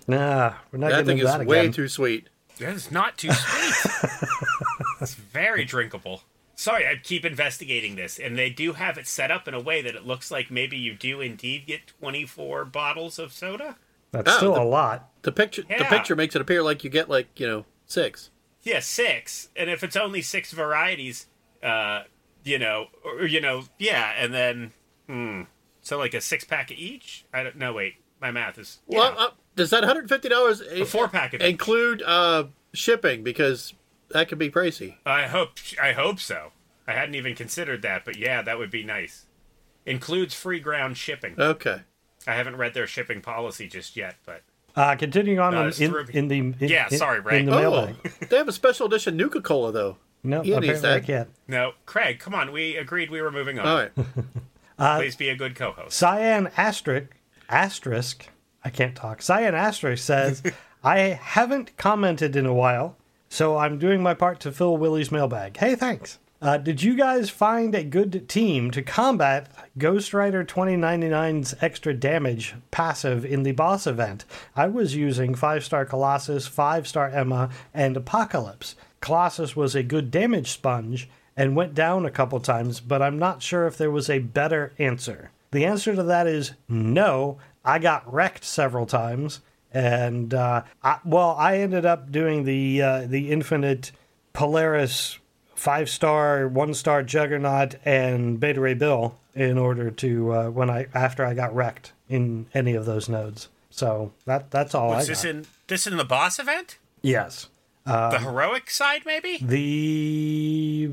Nah, we're not That getting thing into is that way again. too sweet. That is not too sweet. It's very drinkable. Sorry, I keep investigating this, and they do have it set up in a way that it looks like maybe you do indeed get twenty-four bottles of soda. That's Oh, still the- a lot. The picture, the Yeah. picture makes it appear like you get like you know six. Yeah, six. And if it's only six varieties, uh, you know, or you know, yeah, and then hmm, so like a six pack of each. I don't know. Wait, my math is yeah. Well, uh, does that one hundred fifty dollars a four pack of each. include uh, shipping? Because that could be pricey. I hope I hope so. I hadn't even considered that, but yeah, that would be nice. Includes free ground shipping. Okay. I haven't read their shipping policy just yet, but Uh, continuing on No, in, it's in, through- in the in, Yeah, in- sorry, Ray. in the Oh, mailbag. they have a special edition Nuka Cola though. No, He needs apparently I that. can't. no, Craig, come on. We agreed we were moving on. All right. Please be a good co-host. Cyan asterisk asterisk. I can't talk. Cyan asterisk says, "I haven't commented in a while, so I'm doing my part to fill Willie's mailbag. Hey, thanks. Uh, did you guys find a good team to combat Ghost Rider twenty ninety-nine's extra damage passive in the boss event? I was using five star Colossus, five star Emma, and Apocalypse. Colossus was a good damage sponge and went down a couple times, but I'm not sure if there was a better answer. The answer to that is no. I got wrecked several times, and uh, I, well, I ended up doing the uh, the infinite Polaris five star, one star Juggernaut, and Beta Ray Bill in order to uh, when I after I got wrecked in any of those nodes. So that that's all Was I this got. in this in the boss event? Yes. the heroic side, maybe? The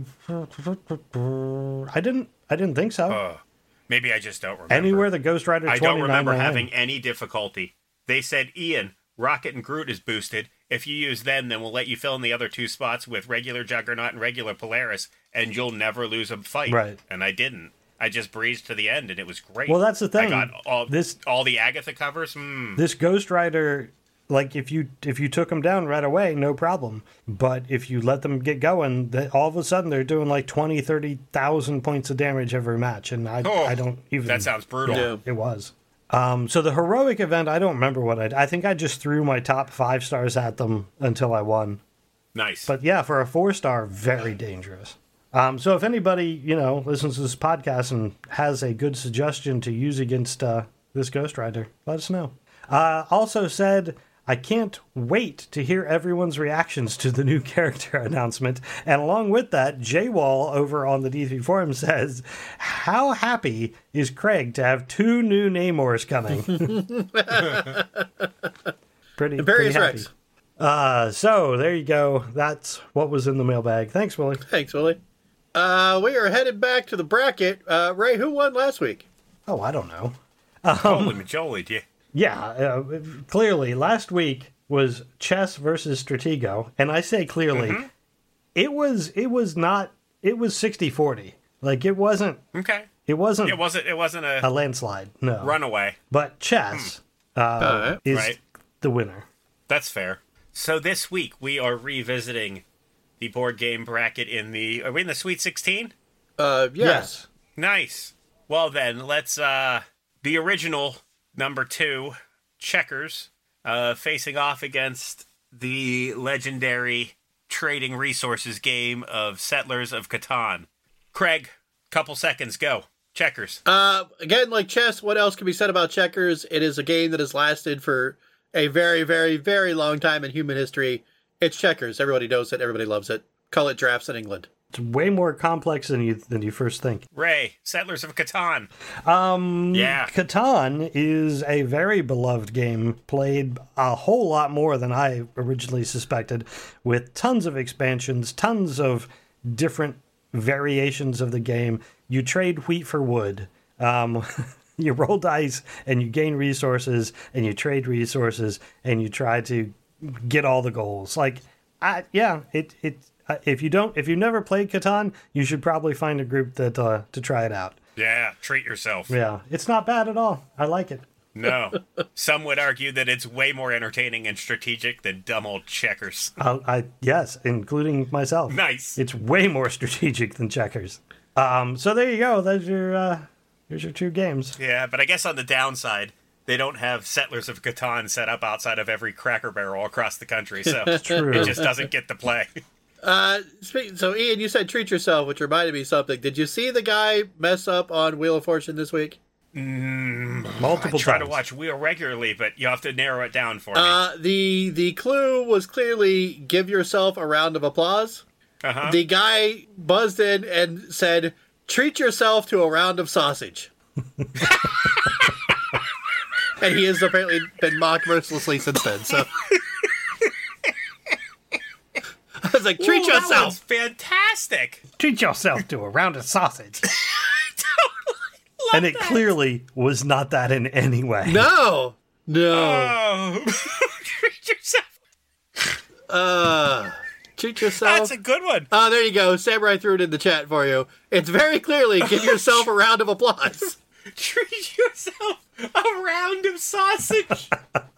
I didn't I didn't think so. Uh, maybe I just don't remember. Anywhere the Ghost Rider I don't remember twenty-nine having any difficulty. They said, Ian, Rocket and Groot is boosted. If you use them, then we'll let you fill in the other two spots with regular Juggernaut and regular Polaris, and you'll never lose a fight. Right. And I didn't. I just breezed to the end, and it was great. Well, that's the thing. I got all This- all the Agatha covers. Mm. This Ghost Rider, like if you if you took them down right away, no problem. But if you let them get going, they, all of a sudden they're doing like twenty, thirty thousand points of damage every match, and I Oh, I don't even. that sounds brutal. Yeah. It was. Um, so the heroic event, I don't remember what I. I think I just threw my top five stars at them until I won. Nice. But yeah, for a four star, very dangerous. Um, so if anybody, you know, listens to this podcast and has a good suggestion to use against uh, this Ghost Rider, let us know. Uh, also said, I can't wait to hear everyone's reactions to the new character announcement. And along with that, J-Wall over on the D three forum says, how happy is Craig to have two new Namors coming? pretty, Imperious pretty happy. Rex. Uh, so there you go. That's what was in the mailbag. Thanks, Willie. Thanks, Willie. Uh, we are headed back to the bracket. Uh, Ray, who won last week? Oh, I don't know. Holy majoli, yeah. Yeah, uh, clearly, last week was chess versus Stratego, and I say clearly, Mm-hmm. it was it was not it was sixty forty. Like it wasn't Okay. it wasn't It wasn't. It wasn't a a landslide. No. runaway. But chess uh, All right. is Right. the winner. That's fair. So this week we are revisiting the board game bracket in the. Are we in the Sweet sixteen? Uh, yes. Nice. Well then, let's uh the original number two, Checkers, uh facing off against the legendary trading resources game of Settlers of Catan. Craig, couple seconds, go. Checkers. Uh, again, like chess, what else can be said about checkers? It is a game that has lasted for a very, very, very long time in human history. It's checkers. Everybody knows it. Everybody loves it. Call it drafts in England. It's way more complex than you than you first think. Ray, Settlers of Catan. Um, Yeah. Catan is a very beloved game, played a whole lot more than I originally suspected, with tons of expansions, tons of different variations of the game. You trade wheat for wood. Um, you roll dice and you gain resources, and you trade resources, and you try to get all the goals. Like, I, yeah, it it. Uh, if you don't, if you've never played Catan, you should probably find a group that uh, to try it out. Yeah, treat yourself. Yeah, it's not bad at all. I like it. No. Some would argue that it's way more entertaining and strategic than dumb old checkers. I, I yes, including myself. Nice. It's way more strategic than checkers. Um, so there you go. There's your uh, there's your two games. Yeah, but I guess on the downside, they don't have Settlers of Catan set up outside of every Cracker Barrel across the country, so True. it just doesn't get to play. Uh, speak, so Ian, you said treat yourself, which reminded me of something. Did you see the guy mess up on Wheel of Fortune this week? Mm, Multiple I try times. to watch Wheel regularly, but you have to narrow it down for me. Uh, the the clue was clearly give yourself a round of applause. Uh-huh. The guy buzzed in and said, treat yourself to a round of sausage. And he has apparently been mocked mercilessly since then, so. I was like, treat Ooh, that yourself. one's fantastic. Treat yourself to a round of sausage. Love And it that. clearly was not that in any way. No. No. Oh, treat yourself. Uh, treat yourself. That's a good one. Oh, there you go. Samurai threw it in the chat for you. It's very clearly give yourself a round of applause. Treat yourself a round of sausage.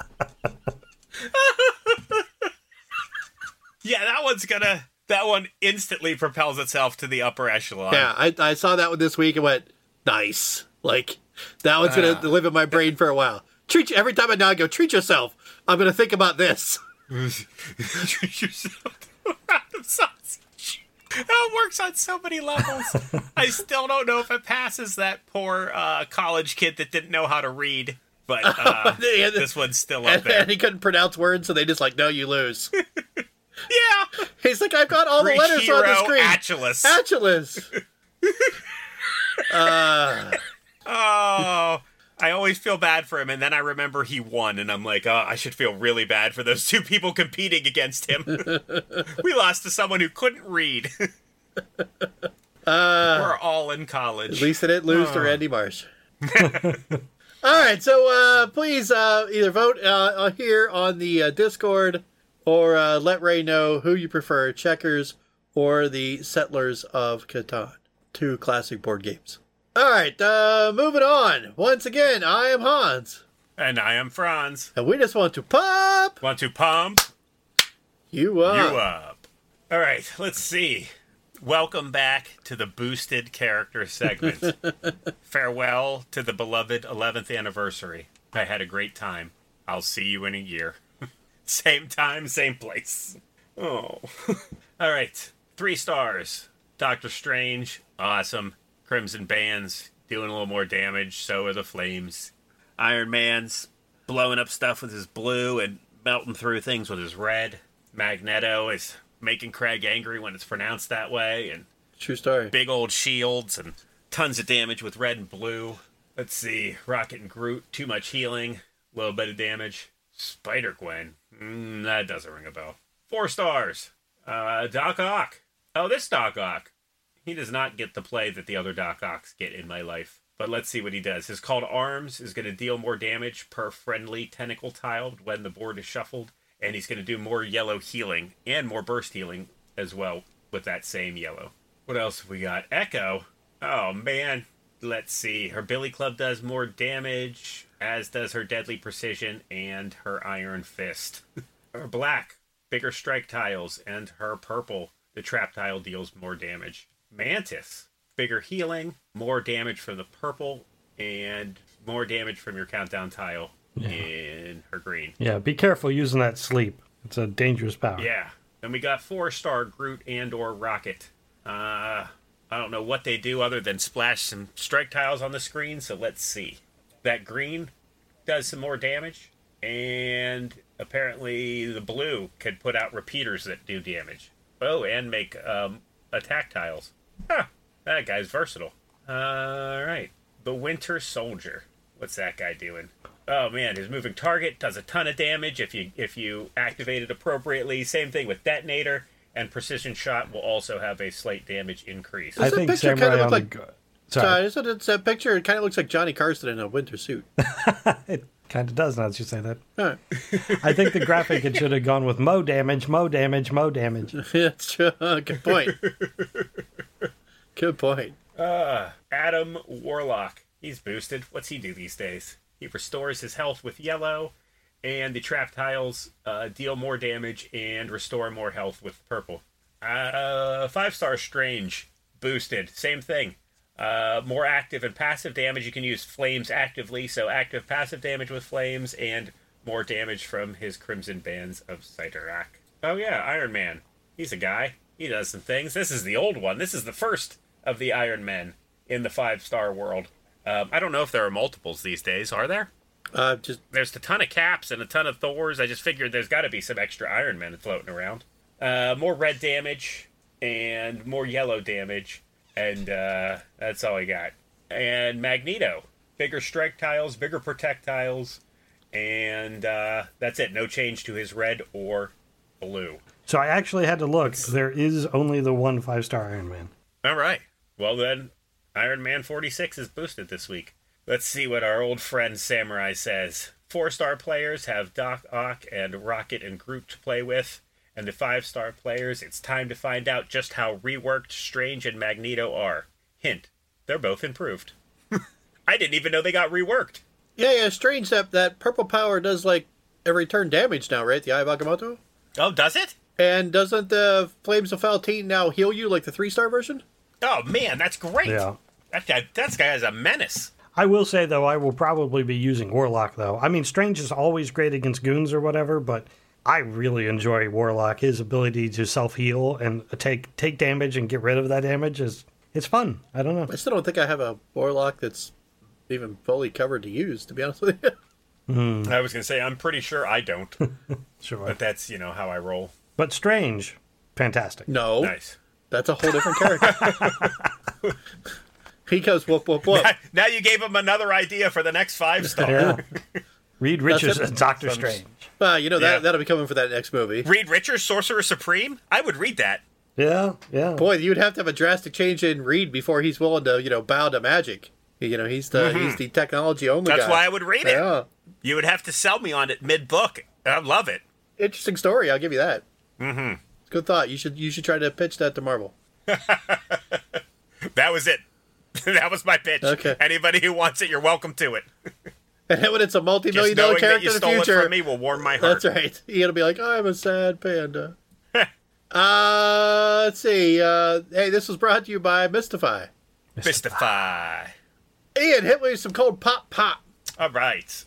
Yeah, that one's gonna. That one instantly propels itself to the upper echelon. Yeah, I, I saw that one this week and went, nice. Like, that one's going to Ah. live in my brain for a while. Treat Every time I now go, treat yourself. I'm going to think about this. Treat yourself to a round of sausage. That works on so many levels. I still don't know if it passes that poor uh, college kid that didn't know how to read. But uh, Yeah, this one's still up and, there. and he couldn't pronounce words, so they just like, no, you lose. Yeah. He's like, I've got all the Greek letters on the hero screen. Atulus. Atulus. uh, Oh, I always feel bad for him, and then I remember he won, and I'm like, oh, I should feel really bad for those two people competing against him. We lost to someone who couldn't read. uh, We're all in college. at least I didn't lose to Randy Marsh. All right, so uh, please uh, either vote uh, here on the uh, Discord or uh, let Ray know who you prefer, Checkers or the Settlers of Catan. Two classic board games. All right, uh, moving on. Once again, I am Hans, And I am Franz. and we just want to pop Want to pump you up. you up. All right, let's see. Welcome back to the boosted character segment. Farewell to the beloved eleventh anniversary. I had a great time. I'll see you in a year. Same time, same place. Oh. All right. Three stars. Doctor Strange, awesome. Crimson Bands, doing a little more damage. So are the Flames. Iron Man's blowing up stuff with his blue and melting through things with his red. Magneto is making Craig angry when it's pronounced that way. And True story. big old shields and tons of damage with red and blue. Let's see. Rocket and Groot, too much healing. A little bit of damage. Spider-Gwen. Mm, that doesn't ring a bell. Four stars. Uh, Doc Ock. Oh, this Doc Ock. He does not get the play that the other Doc Ocks get in my life. But let's see what he does. His Called Arms is going to deal more damage per friendly tentacle tile when the board is shuffled. And he's going to do more yellow healing and more burst healing as well with that same yellow. What else have we got? Echo. Oh, man. Let's see. Her Billy Club does more damage, as does her Deadly Precision and her Iron Fist. Her black, bigger strike tiles, and her purple, the trap tile, deals more damage. Mantis. Bigger healing, more damage from the purple, and more damage from your countdown tile Yeah. in her green. Yeah, be careful using that sleep. It's a dangerous power. Yeah. Then we got four-star Groot and or Rocket. Uh, I don't know what they do other than splash some strike tiles on the screen, so let's see. That green does some more damage, and apparently the blue can put out repeaters that do damage. Oh, and make um, attack tiles. Huh, that guy's versatile. All right. The Winter Soldier. What's that guy doing? Oh man, his moving target does a ton of damage if you if you activate it appropriately. Same thing with Detonator, and Precision Shot will also have a slight damage increase. I Does that think picture Samurai kinda on look the... like- go- Sorry, Sorry. isn't it that picture? It kind of looks like Johnny Carson in a winter suit. It kind of does now that you say that. All right. I think the graphic, it should have gone with mo damage, mo damage, mo damage. That's true. Good point. Good point. Uh, Adam Warlock. He's boosted. What's he do these days? He restores his health with yellow, and the trap tiles uh, deal more damage and restore more health with purple. Uh, five star Strange. Boosted. Same thing. Uh, more active and passive damage. You can use flames actively, so active passive damage with flames, and more damage from his Crimson Bands of Cyttorak. Oh yeah, Iron Man. He's a guy. He does some things. This is the old one. This is the first of the Iron Men in the five-star world. Um, I don't know if there are multiples these days. Are there? Uh, just There's a ton of Caps and a ton of Thors. I just figured there's got to be some extra Iron Men floating around. Uh, more red damage and more yellow damage. And uh, that's all I got. And Magneto. Bigger strike tiles, bigger protect tiles. And uh, that's it. No change to his red or blue. So I actually had to look. There is only the one five-star Iron Man. All right. Well, then, Iron Man forty-six is boosted this week. Let's see what our old friend Samurai says. Four-star players have Doc Ock and Rocket and Groot to play with. And the five-star players, it's time to find out just how reworked Strange and Magneto are. Hint, they're both improved. I didn't even know they got reworked. yeah, yeah. Strange that that purple power does like every turn damage now, right? The Eye of Agamotto. Oh, does it? And doesn't the Flames of Faltine now heal you like the three-star version? Oh, man, that's great. Yeah. That guy, that guy is a menace. I will say, though, I will probably be using Warlock, though. I mean, Strange is always great against goons or whatever, but I really enjoy Warlock. His ability to self-heal and take take damage and get rid of that damage is it's fun. I don't know. I still don't think I have a Warlock that's even fully covered to use, to be honest with you. Mm. I was going to say, I'm pretty sure I don't. Sure. But that's, you know, how I roll. But Strange, fantastic. No. Nice. That's a whole different character. He goes whoop, whoop, whoop. Now, now you gave him another idea for the next five star. Yeah. Reed Richards That's as Doctor Some- Strange. Uh, you know, that, Yeah. that'll be coming for that next movie. Reed Richards, Sorcerer Supreme? I would read that. Yeah, yeah. Boy, you'd have to have a drastic change in Reed before he's willing to, you know, bow to magic. You know, he's the he's the technology only That's guy. why I would read it. Yeah. You would have to sell me on it mid-book. I love it. Interesting story, I'll give you that. Mm-hmm. Good thought. You should you should try to pitch that to Marvel. That was it. That was my pitch. Okay. Anybody who wants it, you're welcome to it. And then when it's a Just multi-million dollar knowing that character you in the stole it future, from me will warm my heart. that's right. You're gonna be like, I'm a sad panda. uh, let's see. Uh, hey, this was brought to you by Mystify. Mystify. Ian, hit me with some cold pop pop. All right.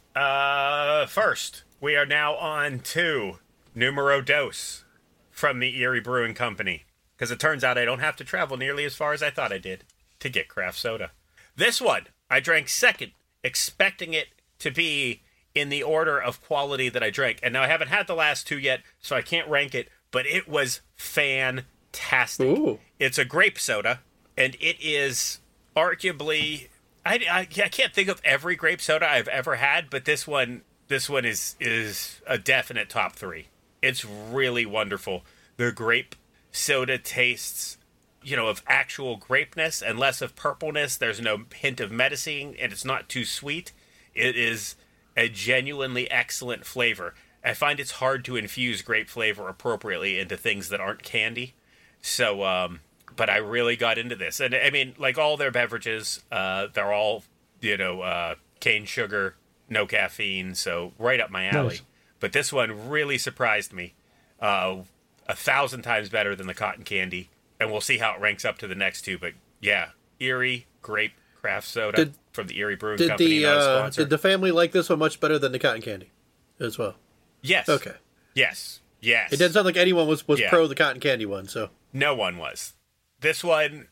Uh, first, we are now on to Numero Dos from the Erie Brewing Company. Because it turns out I don't have to travel nearly as far as I thought I did to get craft soda. This one, I drank second, expecting it to be in the order of quality that I drank. And now I haven't had the last two yet, so I can't rank it, but it was fantastic. Ooh. It's a grape soda, and it is arguably... I, I, I can't think of every grape soda I've ever had, but this one this one is is a definite top three. It's really wonderful. The grape soda tastes, you know, of actual grapeness and less of purpleness. There's no hint of medicine, and it's not too sweet. It is a genuinely excellent flavor. I find it's hard to infuse grape flavor appropriately into things that aren't candy. So, um... but I really got into this. And I mean, like all their beverages, uh, they're all, you know, uh, cane sugar, no caffeine, so right up my alley. Nice. But this one really surprised me. Uh, a thousand times better than the cotton candy. And we'll see how it ranks up to the next two. But yeah, Erie Grape Craft Soda Did- from the Erie Brewing Did Company, the not a uh, sponsor. did the family like this one much better than the cotton candy, as well? Yes. Okay. Yes. Yes. It didn't sound like anyone was was Yeah. pro the cotton candy one. So No one was. This one,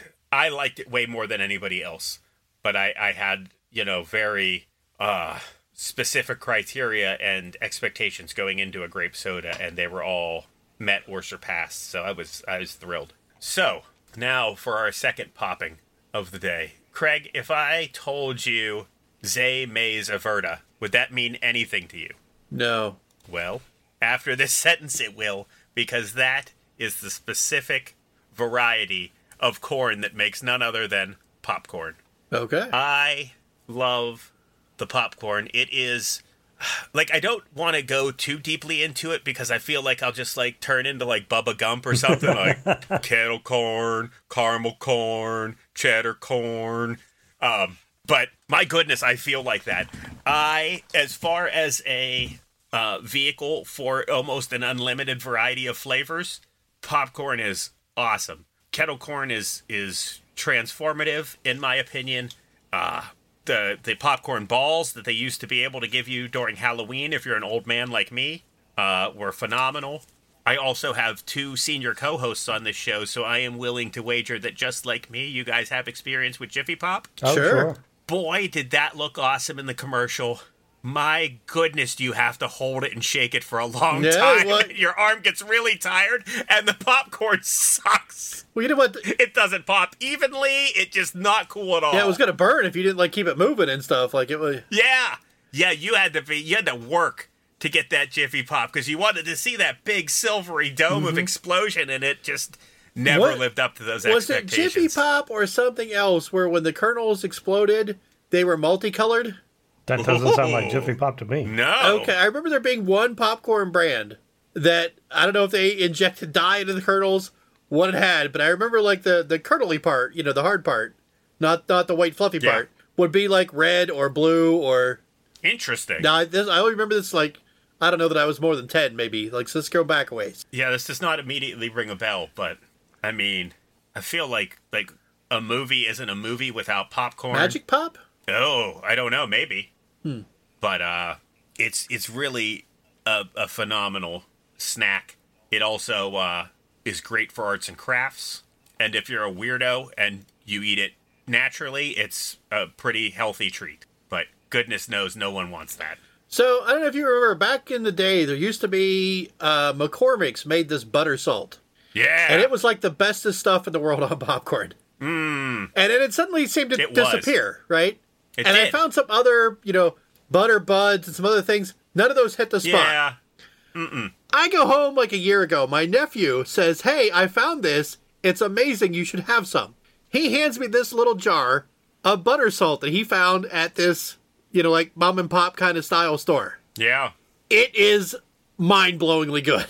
I liked it way more than anybody else. But I, I had, you know, very uh, specific criteria and expectations going into a grape soda, and they were all met or surpassed. So I was I was thrilled. So now for our second popping of the day. Craig, if I told you Zay Mays Averta, would that mean anything to you? no. Well, after this sentence it will, because that is the specific variety of corn that makes none other than popcorn. Okay. I love the popcorn. It is, like, I don't want to go too deeply into it because I feel like I'll just, like, turn into, like, Bubba Gump or something, like kettle corn, caramel corn, cheddar corn. Um, but, my goodness, I feel like that. I, as far as a uh, vehicle for almost an unlimited variety of flavors, popcorn is awesome. Kettle corn is is transformative, in my opinion. Uh, the the popcorn balls that they used to be able to give you during Halloween, if you're an old man like me, uh, were phenomenal. I also have two senior co-hosts on this show, so I am willing to wager that just like me, you guys have experience with Jiffy Pop. Oh, Sure. sure. Boy, did that look awesome in the commercial. My goodness, do you have to hold it and shake it for a long Yeah, time? well- Your arm gets really tired, and the popcorn sucks. Well, you know what? It doesn't pop evenly. It just not cool at all. Yeah, it was gonna burn if you didn't like keep it moving and stuff. Like it was. Yeah, yeah. You had to be. You had to work to get that Jiffy Pop because you wanted to see that big silvery dome of explosion, and it just never What- lived up to those Was it expectations. Jiffy Pop or something else where when the kernels exploded, they were multicolored? That doesn't sound like Jiffy Pop to me. No. Okay, I remember there being one popcorn brand that I don't know if they injected dye into the kernels, what it had, but I remember like the the kernely part, you know, the hard part, not not the white fluffy Yeah. part, would be like red or blue or. Interesting. Now this I only remember this like I don't know that I was more than ten maybe. Like so let's go back a ways. Yeah, this does not immediately ring a bell, but I mean, I feel like like a movie isn't a movie without popcorn. Magic Pop? Oh, I don't know, maybe. Hmm. But uh, it's it's really a, a phenomenal snack. It also uh, is great for arts and crafts, and if you're a weirdo and you eat it naturally, it's a pretty healthy treat. But goodness knows, no one wants that. So I don't know if you remember back in the day, there used to be uh, McCormick's made this butter salt. Yeah, And it was like the bestest stuff in the world on popcorn. Mm, And then it suddenly seemed to It was. disappear, right? it and did. I found some other, you know, butter buds and some other things. None of those hit the spot. yeah, I go home like a year ago. My nephew says, "Hey, I found this. It's amazing. You should have some." He hands me this little jar of butter salt that he found at this, you know, like mom and pop kind of style store. yeah. It is mind-blowingly good.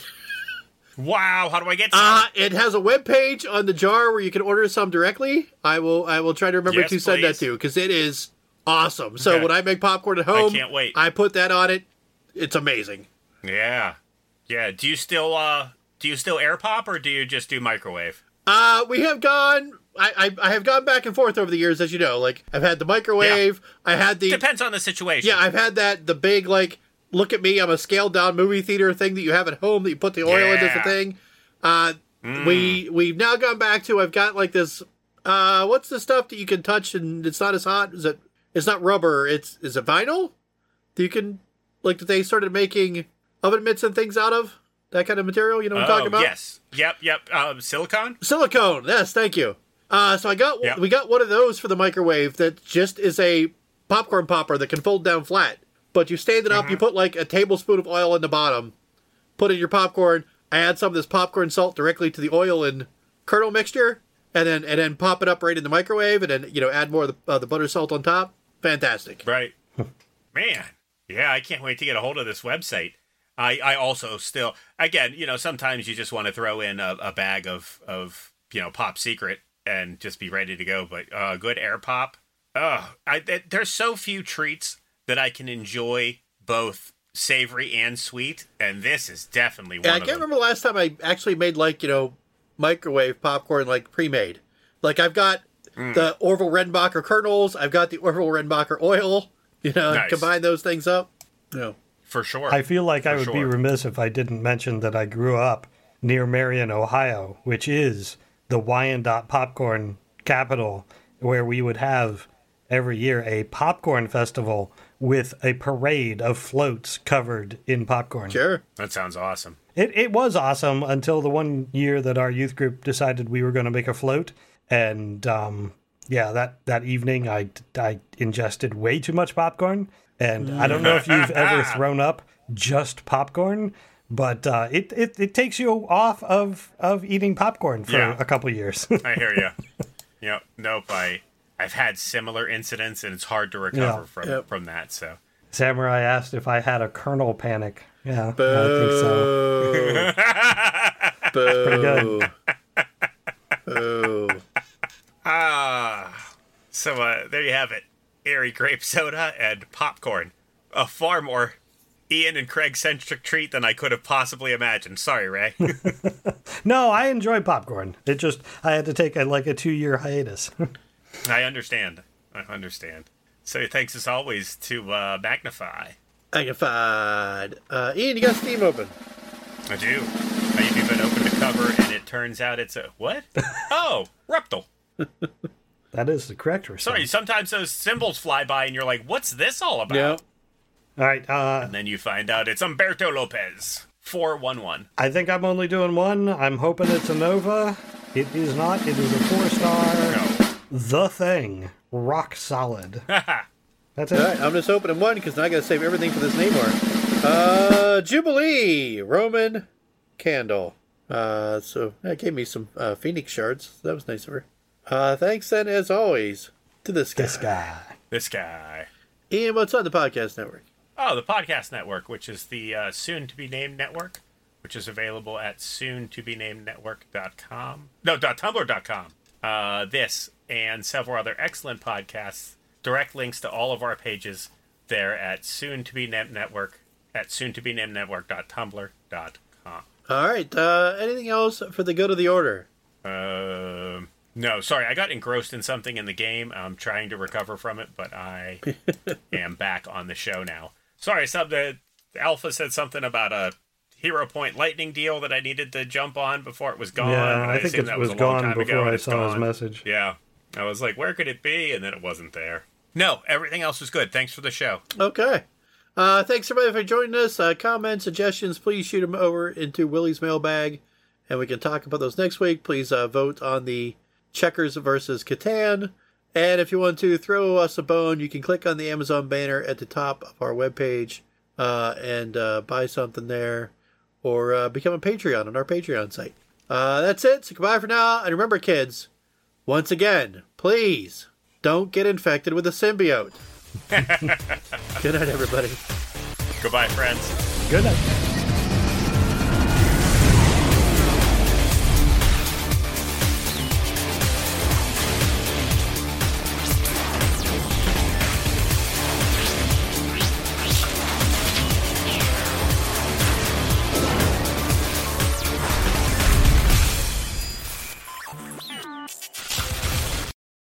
Wow, how do I get some? Uh, it has a web page on the jar where you can order some directly. I will I will try to remember Yes, to send that please. to you because it is awesome. So Okay. when I make popcorn at home, can't wait. I put that on it. It's amazing. Yeah, yeah. Do you still uh do you still air pop or do you just do microwave? Uh, we have gone. I, I I have gone back and forth over the years, as you know. Like I've had the microwave. I had the Depends on the situation. yeah. I've had that the big like look at me. I'm a scaled down movie theater thing that you have at home that you put the oil into the Yeah. thing. Uh, we we've now gone back to. I've got like this. Uh, what's the stuff that you can touch and it's not as hot? Is it? It's not rubber. It's is it vinyl? That you can like that they started making oven mitts and things out of that kind of material. You know what I'm Oh, talking about? yes. Yep, yep. Um, silicone? Silicone. Yes, thank you. Uh, so I got Yep. we got one of those for the microwave that just is a popcorn popper that can fold down flat. But you stand it up, Mm-hmm. you put like a tablespoon of oil in the bottom, put in your popcorn, add some of this popcorn salt directly to the oil and kernel mixture, and then and then pop it up right in the microwave, and then you know add more of the, uh, the butter salt on top. Fantastic. Right. Man. Yeah, I can't wait to get a hold of this website. I, I also still, again, you know, sometimes you just want to throw in a, a bag of, of, you know, Pop Secret and just be ready to go. But uh, good air pop. Oh, I, th- there's so few treats that I can enjoy both savory and sweet. And this is definitely one Yeah, I of can't them. remember the last time I actually made like you know microwave popcorn like pre-made. Like I've got Mm. the Orville Redenbacher kernels, I've got the Orville Redenbacher oil. You know, and Nice. combine those things up. No. For sure. I feel like I For would be sure. remiss if I didn't mention that I grew up near Marion, Ohio, which is the Wyandotte popcorn capital, where we would have every year a popcorn festival with a parade of floats covered in popcorn. Sure. That sounds awesome. It it was awesome until the one year that our youth group decided we were going to make a float, and um, yeah, that that evening I I ingested way too much popcorn, and I don't know if you've ever thrown up just popcorn, but uh, it, it it takes you off of of eating popcorn for Yeah. a couple years. I hear you. Yep. Nope. I I've had similar incidents, and it's hard to recover Yeah. from Yep. from that. So Samurai asked if I had a kernel panic. Yeah, I think so. Boo. Boo. Pretty good. Boo. ah, so uh, there you have it. Airy grape soda and popcorn. A far more Ian and Craig-centric treat than I could have possibly imagined. Sorry, Ray. No, I enjoy popcorn. It just, I had to take a, like a two-year hiatus. I understand. I understand. So thanks as always to uh, Magnify. Magnified. Uh, Ian, you got Steam open. I do. I even opened the cover, and it turns out it's a... What? Oh, Reptile. That is the correct response. Sorry, sometimes those symbols fly by, and you're like, what's this all about? Yeah. All right, uh, And then you find out it's Umberto Lopez. four one one. I think I'm only doing one. I'm hoping it's a Nova. It is not. It is a four-star. No. The Thing. Rock solid. That's it. All right, I'm just opening one because now I got to save everything for this name art. Uh, Jubilee Roman Candle. Uh, so that gave me some uh, Phoenix shards. That was nice of her. Uh, thanks then, as always, to this guy. This guy. This guy. Ian, what's on the podcast network? Oh, the Podcast Network, which is the uh, soon-to-be-named network, which is available at soon to be named network dot com. No, dot tumblr dot com. Uh, this and several other excellent podcasts. Direct links to all of our pages there at soon to be named network at soon to be named network dot tumblr dot com. All right. Uh, anything else for the good of the order? Uh, no, sorry, I got engrossed in something in the game. I'm trying to recover from it, but I am back on the show now. Sorry, some the Alpha said something about a Hero Point Lightning deal that I needed to jump on before it was gone. Yeah, and I, think assumed it that was, a long gone time ago, before and I it's saw his gone. message. Yeah, I was like, where could it be? And then it wasn't there. No, everything else was good. Thanks for the show. Okay. Uh, thanks everybody for joining us. Uh, comments, suggestions, please shoot them over into Willie's mailbag, and we can talk about those next week. Please uh, vote on the Checkers versus Catan. And if you want to throw us a bone, you can click on the Amazon banner at the top of our webpage uh, and uh, buy something there, or uh, become a Patreon on our Patreon site. Uh, that's it. So goodbye for now. And remember, kids, once again, please don't get infected with a symbiote. Good night, everybody. Goodbye, friends. Good night.